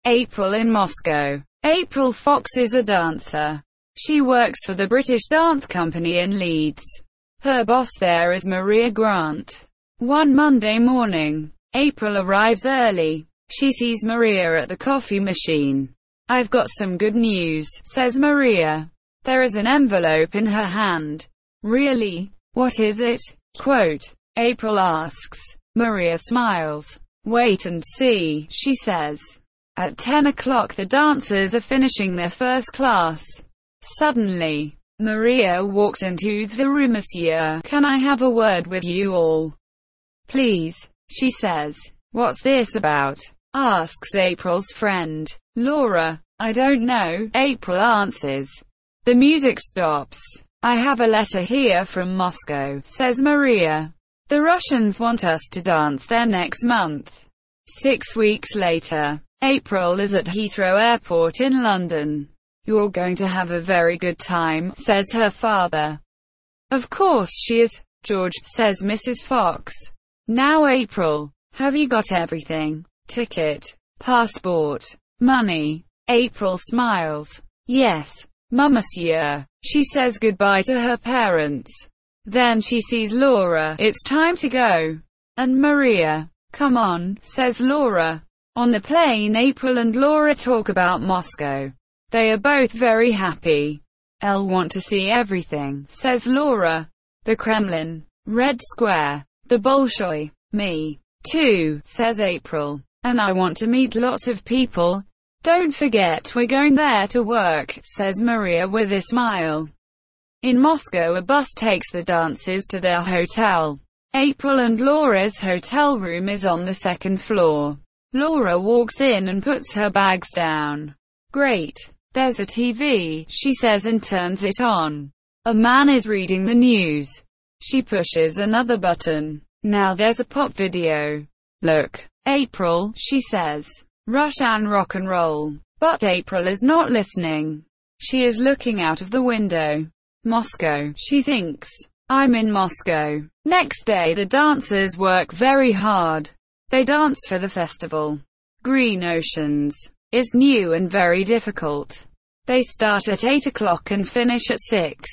April in Moscow. April Fox is a dancer. She works for the British Dance Company in Leeds. Her boss there is Maria Grant. One Monday morning, April arrives early. She sees Maria at the coffee machine. "I've got some good news," says Maria. There is an envelope in her hand. "Really? What is it?" Quote. April asks. Maria smiles. "Wait and see," she says. At 10 o'clock the dancers are finishing their first class. Suddenly, Maria walks into the room. "Monsieur, can I have a word with you all? Please," she says. "What's this about?" asks April's friend, Laura. "I don't know," April answers. The music stops. "I have a letter here from Moscow," says Maria. "The Russians want us to dance there next month." 6 weeks later, April is at Heathrow Airport in London. "You're going to have a very good time," says her father. "Of course she is, George," says Mrs. Fox. "Now April, have you got everything? Ticket, passport, money?" April smiles. "Yes, Monsieur." She says goodbye to her parents. Then she sees Laura. "It's time to go." And Maria. "Come on," says Laura. On the plane, April and Laura talk about Moscow. They are both very happy. "I'll want to see everything," says Laura. "The Kremlin, Red Square, the Bolshoi." "Me too," says April. "And I want to meet lots of people. Don't forget we're going there to work," says Maria with a smile. In Moscow, a bus takes the dancers to their hotel. April and Laura's hotel room is on the second floor. Laura walks in and puts her bags down. "Great. There's a TV," she says and turns it on. A man is reading the news. She pushes another button. Now there's a pop video. "Look, April," she says. "Russian rock and roll." But April is not listening. She is looking out of the window. Moscow, she thinks. "I'm in Moscow." Next day the dancers work very hard. They dance for the festival. Green Oceans is new and very difficult. They start at 8 o'clock and finish at 6.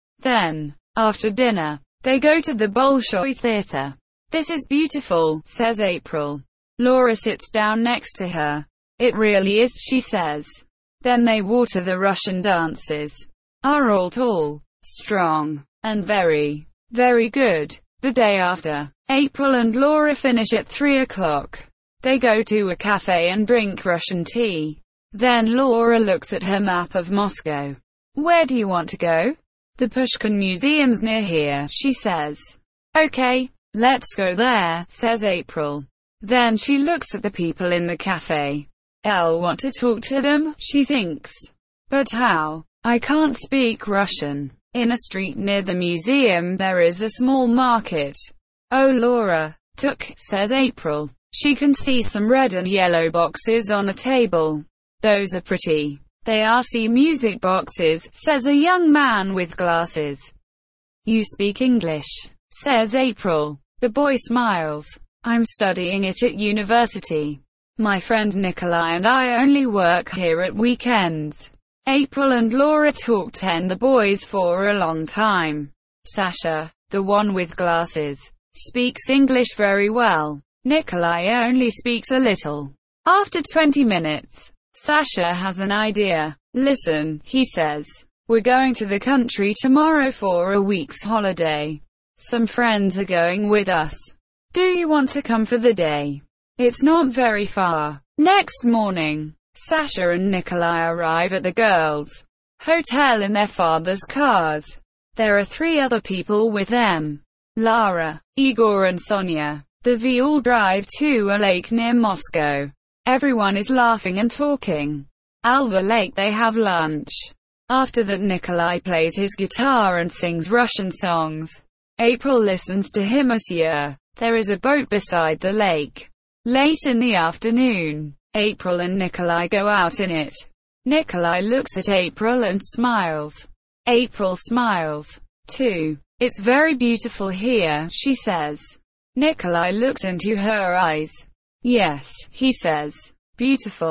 Then, after dinner, they go to the Bolshoi Theater. "This is beautiful," says April. Laura sits down next to her. "It really is," she says. Then they water the Russian dancers. Are all tall, strong, and very, very good. The day after, April and Laura finish at 3 o'clock. They go to a cafe and drink Russian tea. Then Laura looks at her map of Moscow. "Where do you want to go?" "The Pushkin Museum's near here," she says. "Okay, let's go there," says April. Then she looks at the people in the cafe. "I'll want to talk to them," she thinks. "But how? I can't speak Russian." In a street near the museum there is a small market. "Oh Laura, says April. She can see some red and yellow boxes on a table. "Those are pretty." "They are music boxes," says a young man with glasses. "You speak English?" says April. The boy smiles. "I'm studying it at university. My friend Nikolai and I only work here at weekends." April and Laura talk the boys for a long time. Sasha, the one with glasses, speaks English very well. Nikolai only speaks a little. After 20 minutes, Sasha has an idea. "Listen," he says. "We're going to the country tomorrow for a week's holiday. Some friends are going with us. Do you want to come for the day? It's not very far." Next morning, Sasha and Nikolai arrive at the girls' hotel in their father's cars. There are 3 other people with them: Lara, Igor and Sonia. The all drive to a lake near Moscow. Everyone is laughing and talking. At the lake they have lunch. After that Nikolai plays his guitar and sings Russian songs. April listens to him. There is a boat beside the lake. Late in the afternoon, April and Nikolai go out in it. Nikolai looks at April and smiles. April smiles, too. "It's very beautiful here," she says. Nikolai looks into her eyes. "Yes," he says. "Beautiful."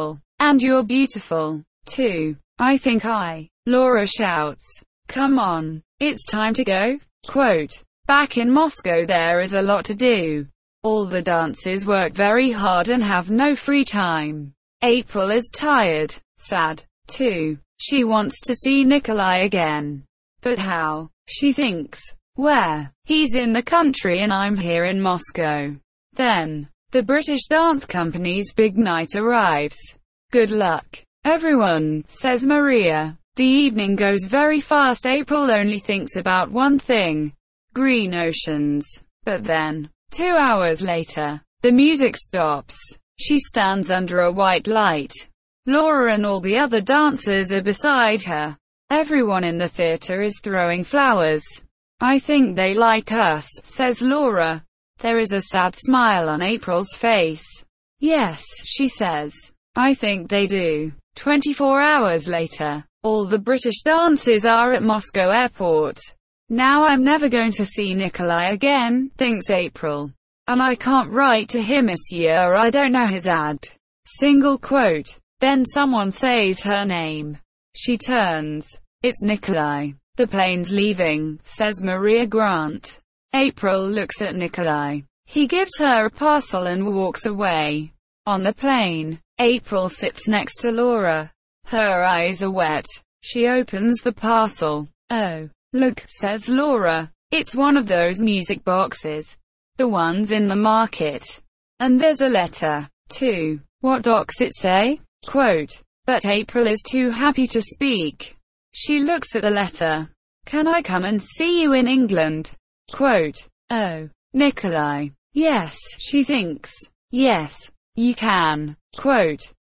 And you're beautiful, too. I think Laura shouts. Come on. It's time to go. Quote. Back in Moscow there is a lot to do. All the dancers work very hard and have no free time. April is tired, sad, too. She wants to see Nikolai again. But how? She thinks. Where? He's in the country and I'm here in Moscow. Then, the British dance company's big night arrives. Good luck, everyone, says Maria. The evening goes very fast. April only thinks about one thing. Green oceans. But then, 2 hours later, the music stops. She stands under a white light. Laura and all the other dancers are beside her. Everyone in the theater is throwing flowers. I think they like us, says Laura. There is a sad smile on April's face. Yes, she says. I think they do. 24 hours later, all the British dancers are at Moscow airport. Now I'm never going to see Nikolai again, thinks April. And I can't write to him this year, I don't know his ad. Single quote. Then someone says her name. She turns. It's Nikolai. The plane's leaving, says Maria Grant. April looks at Nikolai. He gives her a parcel and walks away. On the plane, April sits next to Laura. Her eyes are wet. She opens the parcel. Oh, look, says Laura. It's one of those music boxes. The ones in the market. And there's a letter, too. What docs it say? Quote. But April is too happy to speak. She looks at the letter. Can I come and see you in England? Quote. Oh, Nikolai. Yes, she thinks. Yes, you can. Quote.